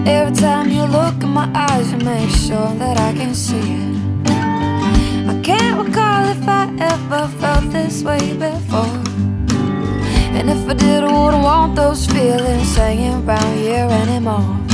Every time you look in my eyes, you make sure that I can see it. I can't recall if I ever felt this way before, and if I did, I wouldn't want those feelings hanging around here anymore.